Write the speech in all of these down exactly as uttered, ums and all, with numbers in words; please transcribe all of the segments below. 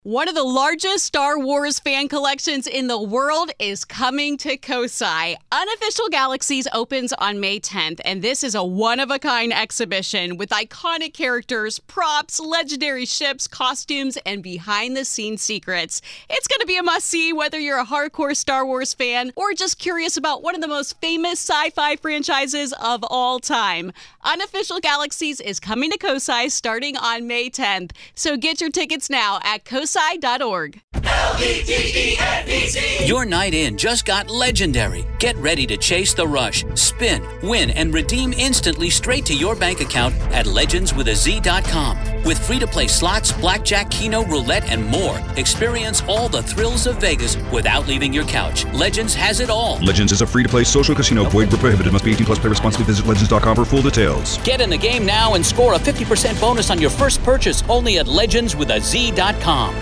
One of the largest Star Wars fan collections in the world is coming to Kosai. Unofficial Galaxies opens on May tenth, and this is a one-of-a-kind exhibition with iconic characters, props, legendary ships, costumes, and behind-the-scenes secrets. It's going to be a must-see whether you're a hardcore Star Wars fan or just curious about one of the most famous sci-fi franchises of all time. Unofficial Galaxies is coming to Kosai starting on May tenth, so get your tickets now at kosai dot org. L E G E N D Z. Your night in just got legendary. Get ready to chase the rush, spin, win, and redeem instantly straight to your bank account at legends with a z dot com. With free-to-play slots, blackjack, keno, roulette, and more, experience all the thrills of Vegas without leaving your couch. Legends has it all. Legends is a free-to-play social casino. Void where prohibited. Must be eighteen plus. Play responsibly. Visit legends dot com for full details. Get in the game now and score a fifty percent bonus on your first purchase only at legends with a z dot com.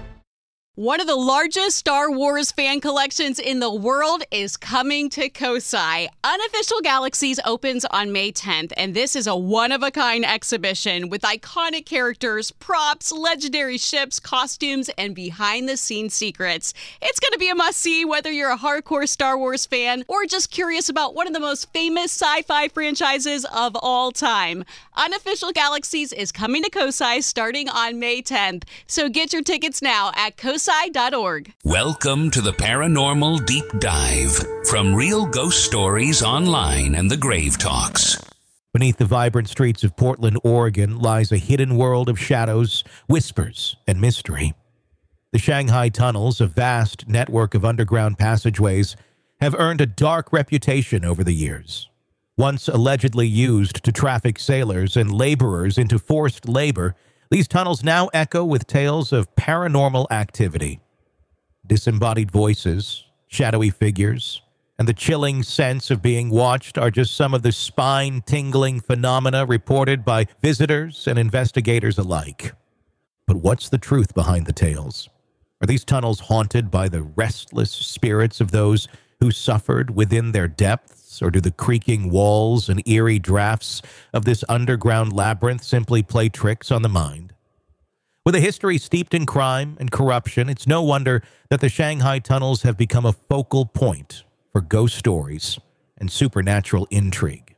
One of the largest Star Wars fan collections in the world is coming to Kosai. Unofficial Galaxies opens on May tenth, and this is a one-of-a-kind exhibition with iconic characters, props, legendary ships, costumes, and behind-the-scenes secrets. It's going to be a must-see whether you're a hardcore Star Wars fan or just curious about one of the most famous sci-fi franchises of all time. Unofficial Galaxies is coming to Kosai starting on May tenth, so get your tickets now at kosai dot org. Welcome to the Paranormal Deep Dive from Real Ghost Stories Online and the Grave Talks. Beneath the vibrant streets of Portland, Oregon, lies a hidden world of shadows, whispers, and mystery. The Shanghai tunnels, a vast network of underground passageways, have earned a dark reputation over the years. Once allegedly used to traffic sailors and laborers into forced labor, these tunnels now echo with tales of paranormal activity. Disembodied voices, shadowy figures, and the chilling sense of being watched are just some of the spine-tingling phenomena reported by visitors and investigators alike. But what's the truth behind the tales? Are these tunnels haunted by the restless spirits of those who suffered within their depths, or do the creaking walls and eerie drafts of this underground labyrinth simply play tricks on the mind? With a history steeped in crime and corruption, it's no wonder that the Shanghai tunnels have become a focal point for ghost stories and supernatural intrigue.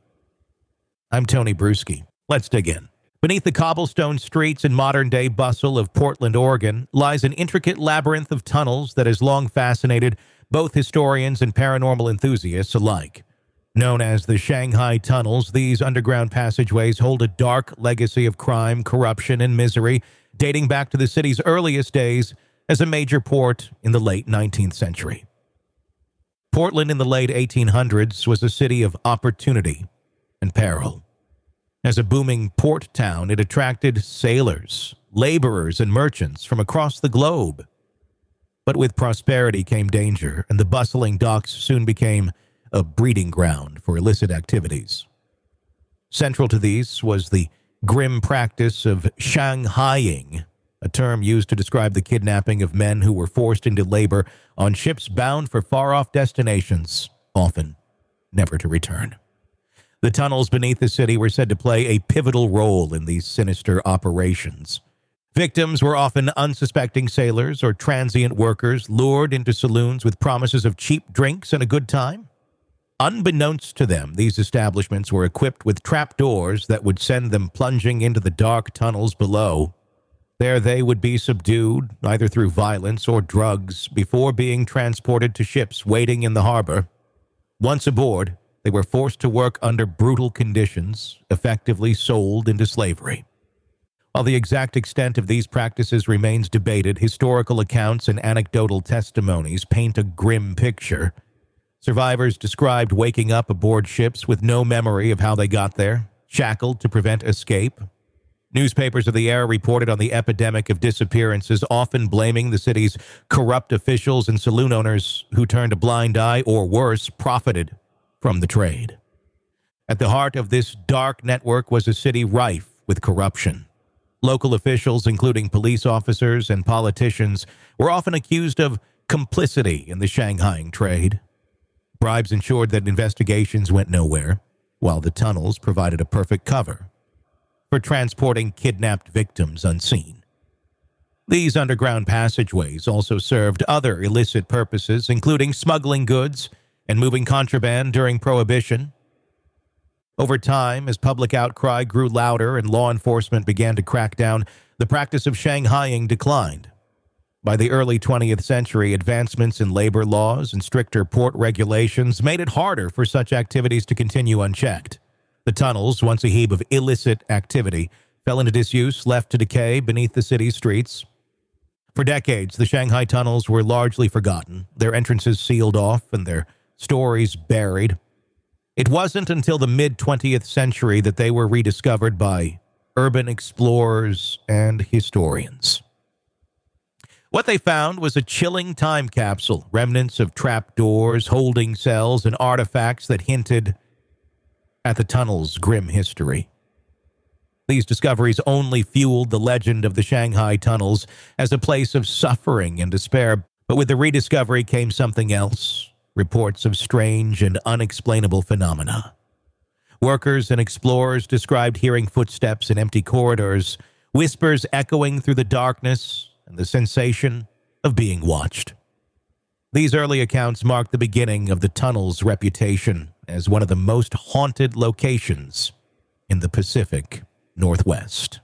I'm Tony Bruschi. Let's dig in. Beneath the cobblestone streets and modern-day bustle of Portland, Oregon, lies an intricate labyrinth of tunnels that has long fascinated both historians and paranormal enthusiasts alike. Known as the Shanghai Tunnels, these underground passageways hold a dark legacy of crime, corruption, and misery dating back to the city's earliest days as a major port in the late nineteenth century. Portland in the late eighteen hundreds was a city of opportunity and peril. As a booming port town, it attracted sailors, laborers, and merchants from across the globe. But with prosperity came danger, and the bustling docks soon became a breeding ground for illicit activities. Central to these was the grim practice of Shanghaiing, a term used to describe the kidnapping of men who were forced into labor on ships bound for far-off destinations, often never to return. The tunnels beneath the city were said to play a pivotal role in these sinister operations. Victims were often unsuspecting sailors or transient workers lured into saloons with promises of cheap drinks and a good time. Unbeknownst to them, these establishments were equipped with trapdoors that would send them plunging into the dark tunnels below. There they would be subdued, either through violence or drugs, before being transported to ships waiting in the harbor. Once aboard, they were forced to work under brutal conditions, effectively sold into slavery. While the exact extent of these practices remains debated, historical accounts and anecdotal testimonies paint a grim picture. Survivors described waking up aboard ships with no memory of how they got there, shackled to prevent escape. Newspapers of the era reported on the epidemic of disappearances, often blaming the city's corrupt officials and saloon owners who turned a blind eye, or worse, profited from the trade. At the heart of this dark network was a city rife with corruption. Local officials, including police officers and politicians, were often accused of complicity in the Shanghaiing trade. Bribes ensured that investigations went nowhere, while the tunnels provided a perfect cover for transporting kidnapped victims unseen. These underground passageways also served other illicit purposes, including smuggling goods and moving contraband during Prohibition. Over time, as public outcry grew louder and law enforcement began to crack down, the practice of shanghaiing declined. By the early twentieth century, advancements in labor laws and stricter port regulations made it harder for such activities to continue unchecked. The tunnels, once a heap of illicit activity, fell into disuse, left to decay beneath the city's streets. For decades, the Shanghai tunnels were largely forgotten, their entrances sealed off and their stories buried. It wasn't until the mid-twentieth century that they were rediscovered by urban explorers and historians. What they found was a chilling time capsule, remnants of trapdoors, holding cells, and artifacts that hinted at the tunnel's grim history. These discoveries only fueled the legend of the Shanghai tunnels as a place of suffering and despair, but with the rediscovery came something else, reports of strange and unexplainable phenomena. Workers and explorers described hearing footsteps in empty corridors, whispers echoing through the darkness, and the sensation of being watched. These early accounts marked the beginning of the tunnel's reputation as one of the most haunted locations in the Pacific Northwest.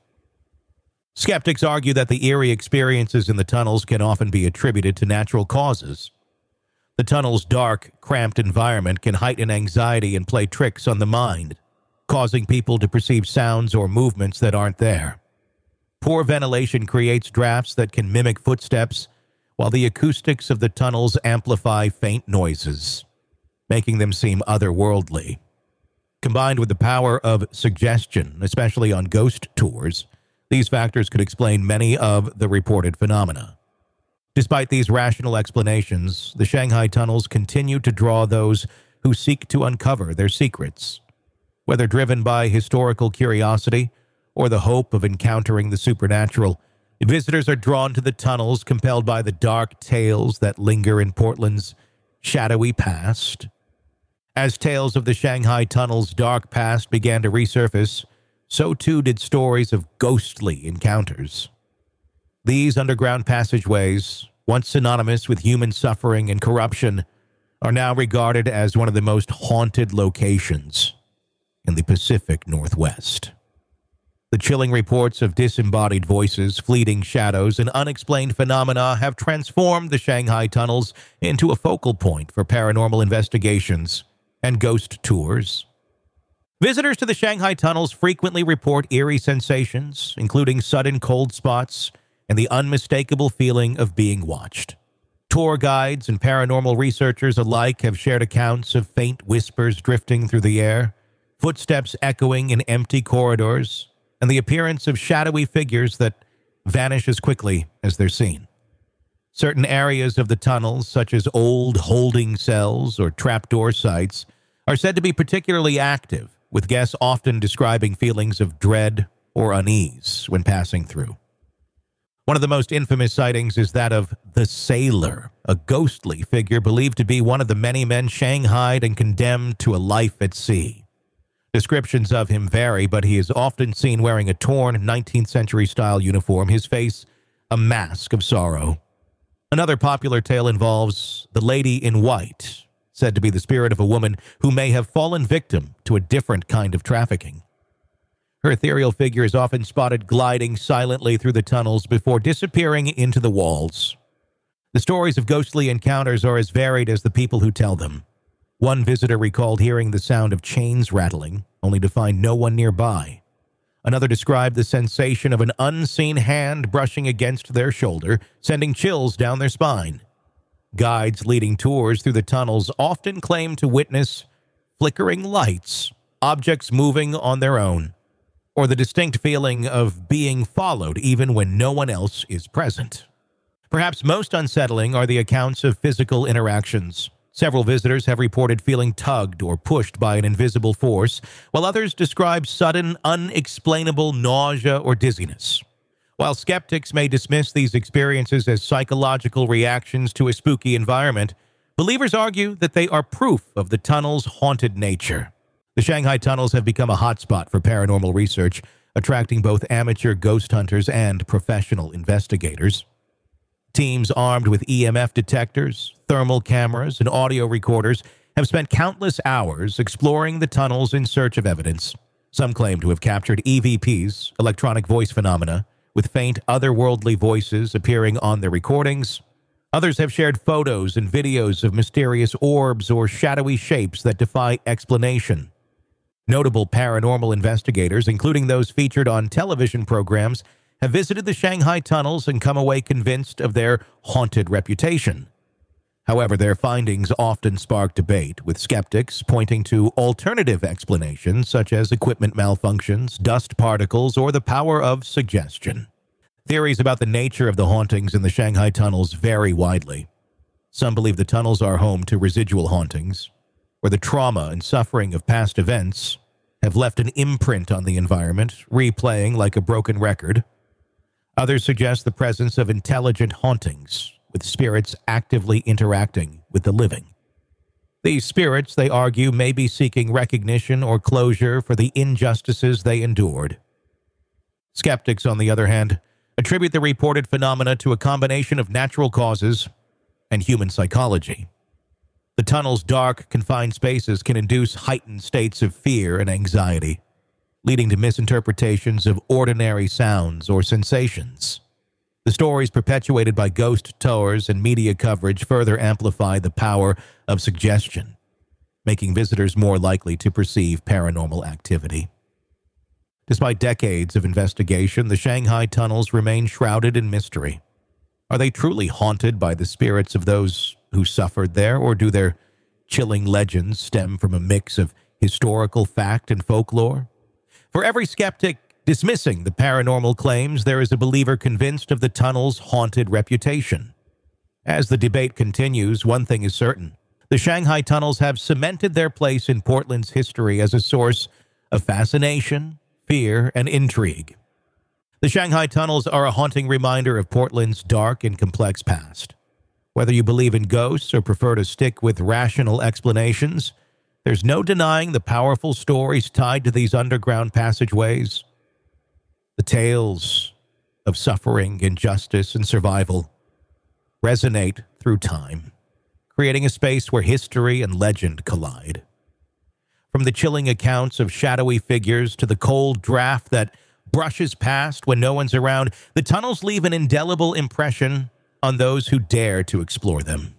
Skeptics argue that the eerie experiences in the tunnels can often be attributed to natural causes. The tunnel's dark, cramped environment can heighten anxiety and play tricks on the mind, causing people to perceive sounds or movements that aren't there. Poor ventilation creates drafts that can mimic footsteps, while the acoustics of the tunnels amplify faint noises, making them seem otherworldly. Combined with the power of suggestion, especially on ghost tours, these factors could explain many of the reported phenomena. Despite these rational explanations, the Shanghai tunnels continue to draw those who seek to uncover their secrets. Whether driven by historical curiosity or the hope of encountering the supernatural, visitors are drawn to the tunnels, compelled by the dark tales that linger in Portland's shadowy past. As tales of the Shanghai tunnel's dark past began to resurface, so too did stories of ghostly encounters. These underground passageways, once synonymous with human suffering and corruption, are now regarded as one of the most haunted locations in the Pacific Northwest. The chilling reports of disembodied voices, fleeting shadows, and unexplained phenomena have transformed the Shanghai tunnels into a focal point for paranormal investigations and ghost tours. Visitors to the Shanghai tunnels frequently report eerie sensations, including sudden cold spots and the unmistakable feeling of being watched. Tour guides and paranormal researchers alike have shared accounts of faint whispers drifting through the air, footsteps echoing in empty corridors, and the appearance of shadowy figures that vanish as quickly as they're seen. Certain areas of the tunnels, such as old holding cells or trapdoor sites, are said to be particularly active, with guests often describing feelings of dread or unease when passing through. One of the most infamous sightings is that of the Sailor, a ghostly figure believed to be one of the many men shanghaied and condemned to a life at sea. Descriptions of him vary, but he is often seen wearing a torn nineteenth century style uniform, his face a mask of sorrow. Another popular tale involves the Lady in White, said to be the spirit of a woman who may have fallen victim to a different kind of trafficking. Her ethereal figure is often spotted gliding silently through the tunnels before disappearing into the walls. The stories of ghostly encounters are as varied as the people who tell them. One visitor recalled hearing the sound of chains rattling, only to find no one nearby. Another described the sensation of an unseen hand brushing against their shoulder, sending chills down their spine. Guides leading tours through the tunnels often claim to witness flickering lights, objects moving on their own, or the distinct feeling of being followed even when no one else is present. Perhaps most unsettling are the accounts of physical interactions. Several visitors have reported feeling tugged or pushed by an invisible force, while others describe sudden, unexplainable nausea or dizziness. While skeptics may dismiss these experiences as psychological reactions to a spooky environment, believers argue that they are proof of the tunnel's haunted nature. The Shanghai tunnels have become a hotspot for paranormal research, attracting both amateur ghost hunters and professional investigators. Teams armed with E M F detectors, thermal cameras, and audio recorders have spent countless hours exploring the tunnels in search of evidence. Some claim to have captured E V Ps, electronic voice phenomena, with faint otherworldly voices appearing on their recordings. Others have shared photos and videos of mysterious orbs or shadowy shapes that defy explanation. Notable paranormal investigators, including those featured on television programs, have visited the Shanghai tunnels and come away convinced of their haunted reputation. However, their findings often spark debate, with skeptics pointing to alternative explanations such as equipment malfunctions, dust particles, or the power of suggestion. Theories about the nature of the hauntings in the Shanghai tunnels vary widely. Some believe the tunnels are home to residual hauntings, where the trauma and suffering of past events have left an imprint on the environment, replaying like a broken record. Others suggest the presence of intelligent hauntings, with spirits actively interacting with the living. These spirits, they argue, may be seeking recognition or closure for the injustices they endured. Skeptics, on the other hand, attribute the reported phenomena to a combination of natural causes and human psychology. The tunnel's dark, confined spaces can induce heightened states of fear and anxiety, leading to misinterpretations of ordinary sounds or sensations. The stories perpetuated by ghost tours and media coverage further amplify the power of suggestion, making visitors more likely to perceive paranormal activity. Despite decades of investigation, the Shanghai tunnels remain shrouded in mystery. Are they truly haunted by the spirits of those who suffered there, or do their chilling legends stem from a mix of historical fact and folklore? For every skeptic dismissing the paranormal claims, there is a believer convinced of the tunnel's haunted reputation. As the debate continues, one thing is certain. The Shanghai tunnels have cemented their place in Portland's history as a source of fascination, fear, and intrigue. The Shanghai tunnels are a haunting reminder of Portland's dark and complex past. Whether you believe in ghosts or prefer to stick with rational explanations, there's no denying the powerful stories tied to these underground passageways. The tales of suffering, injustice, and survival resonate through time, creating a space where history and legend collide. From the chilling accounts of shadowy figures to the cold draft that brushes past when no one's around, the tunnels leave an indelible impression on those who dare to explore them.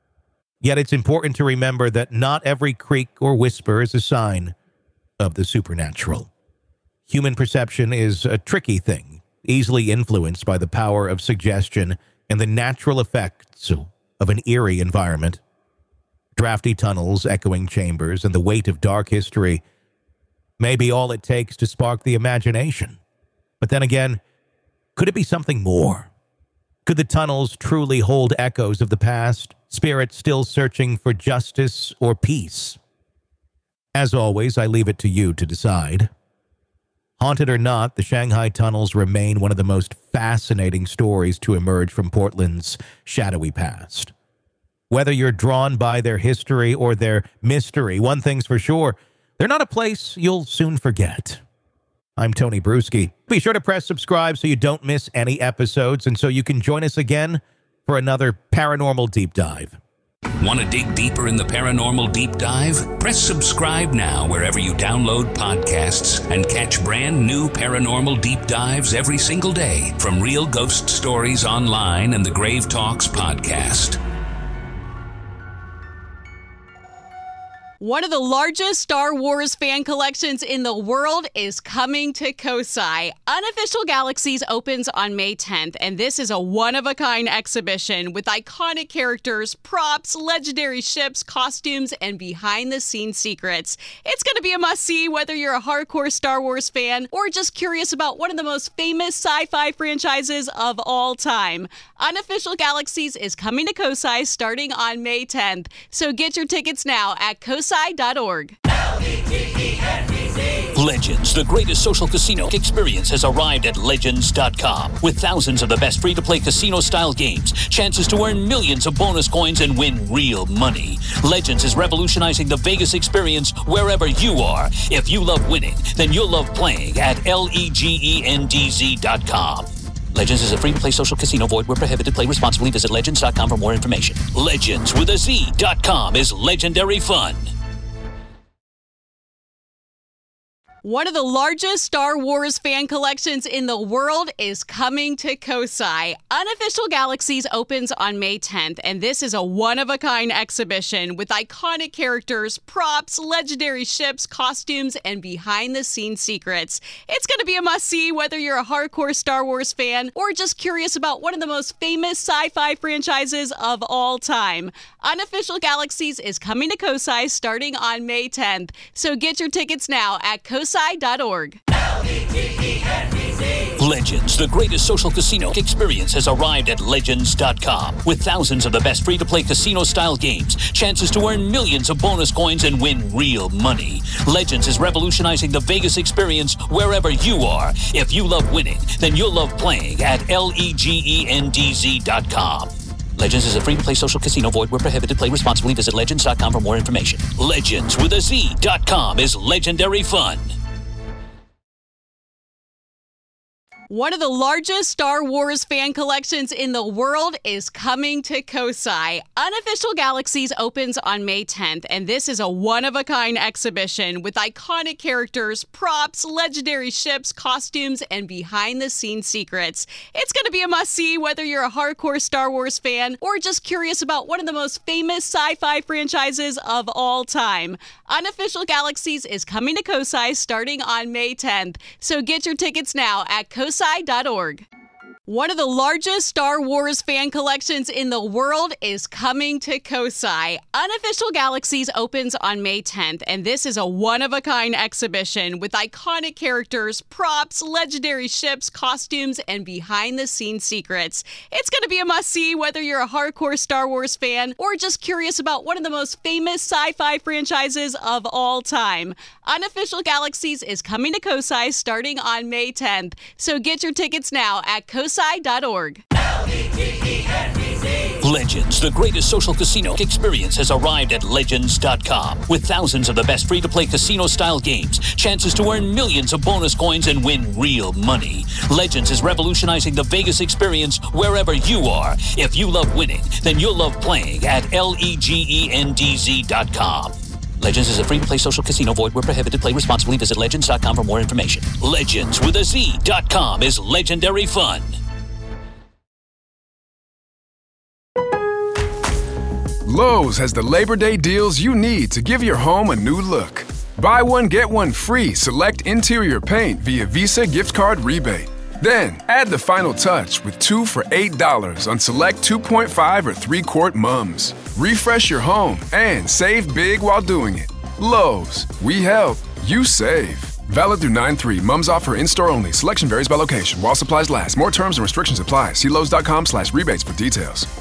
Yet it's important to remember that not every creak or whisper is a sign of the supernatural. Human perception is a tricky thing, easily influenced by the power of suggestion and the natural effects of an eerie environment. Drafty tunnels, echoing chambers, and the weight of dark history may be all it takes to spark the imagination. But then again, could it be something more? Could the tunnels truly hold echoes of the past, spirits still searching for justice or peace? As always, I leave it to you to decide. Haunted or not, the Shanghai tunnels remain one of the most fascinating stories to emerge from Portland's shadowy past. Whether you're drawn by their history or their mystery, one thing's for sure, they're not a place you'll soon forget. I'm Tony Bruschi. Be sure to press subscribe so you don't miss any episodes and so you can join us again for another Paranormal Deep Dive. Want to dig deeper in the Paranormal Deep Dive? Press subscribe now wherever you download podcasts and catch brand new Paranormal Deep Dives every single day from Real Ghost Stories Online and the Grave Talks podcast. One of the largest Star Wars fan collections in the world is coming to Kosai. Unofficial Galaxies opens on May tenth, and this is a one-of-a-kind exhibition with iconic characters, props, legendary ships, costumes, and behind-the-scenes secrets. It's going to be a must-see whether you're a hardcore Star Wars fan or just curious about one of the most famous sci-fi franchises of all time. Unofficial Galaxies is coming to Kosai starting on May tenth, so get your tickets now at kosai dot org. L E G E N B C Legends, the greatest social casino experience, has arrived at Legends dot com. With thousands of the best free-to-play casino-style games, chances to earn millions of bonus coins and win real money. Legends is revolutionizing the Vegas experience wherever you are. If you love winning, then you'll love playing at Legends dot com. Legends is a free-to-play social casino. Void where prohibited. Play responsibly. Visit Legends dot com for more information. Legends with a Z dot com is legendary fun. One of the largest Star Wars fan collections in the world is coming to Kosai. Unofficial Galaxies opens on May tenth, and this is a one-of-a-kind exhibition with iconic characters, props, legendary ships, costumes, and behind-the-scenes secrets. It's going to be a must-see whether you're a hardcore Star Wars fan or just curious about one of the most famous sci-fi franchises of all time. Unofficial Galaxies is coming to Kosai starting on May tenth, so get your tickets now at Kosai dot org. Legends, the greatest social casino experience, has arrived at Legends dot com. With thousands of the best free-to-play casino-style games, chances to earn millions of bonus coins and win real money. Legends is revolutionizing the Vegas experience wherever you are. If you love winning, then you'll love playing at Legends dot com. Legends is a free-to-play social casino. Void where prohibited. Play responsibly. Visit Legends dot com for more information. Legends with a Z dot com is legendary fun. One of the largest Star Wars fan collections in the world is coming to Kosai. Unofficial Galaxies opens on May tenth, and this is a one-of-a-kind exhibition with iconic characters, props, legendary ships, costumes, and behind-the-scenes secrets. It's going to be a must-see whether you're a hardcore Star Wars fan or just curious about one of the most famous sci-fi franchises of all time. Unofficial Galaxies is coming to Kosai starting on May tenth, so get your tickets now at Kosai dot org. One of the largest Star Wars fan collections in the world is coming to Kosai. Unofficial Galaxies opens on May tenth, and this is a one-of-a-kind exhibition with iconic characters, props, legendary ships, costumes, and behind-the-scenes secrets. It's going to be a must-see whether you're a hardcore Star Wars fan or just curious about one of the most famous sci-fi franchises of all time. Unofficial Galaxies is coming to Kosai starting on May tenth, so get your tickets now at Kosai dot org. Legends, the greatest social casino experience, has arrived at Legends dot com. With thousands of the best free-to-play casino-style games, chances to earn millions of bonus coins and win real money. Legends is revolutionizing the Vegas experience wherever you are. If you love winning, then you'll love playing at Legends dot com. Legends is a free-to-play social casino. Void where prohibited. Play responsibly. Visit Legends dot com for more information. Legends with a Z dot com is legendary fun. Lowe's has the Labor Day deals you need to give your home a new look. Buy one, get one free select interior paint via Visa gift card rebate. Then, add the final touch with two for eight dollars on select two point five or three quart mums. Refresh your home and save big while doing it. Lowe's, we help, you save. Valid through nine three. Mums offer in-store only. Selection varies by location. While supplies last. More terms and restrictions apply. See Lowe's dot com slash rebates for details.